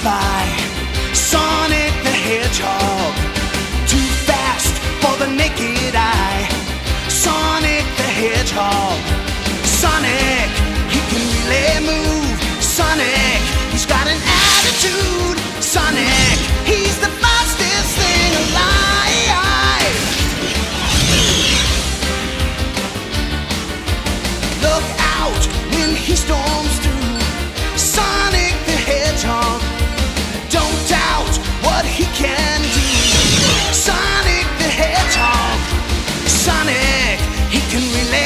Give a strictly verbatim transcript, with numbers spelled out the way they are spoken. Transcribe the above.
by. Sonic the Hedgehog, too fast for the naked eye. Sonic the Hedgehog, Sonic, he can really move. Sonic, he's got an attitude. Sonic, he's the fastest thing alive. Look out when he storms through. Sonic the Hedgehog, don't doubt what he can do. Sonic the Hedgehog, Sonic, he can relate.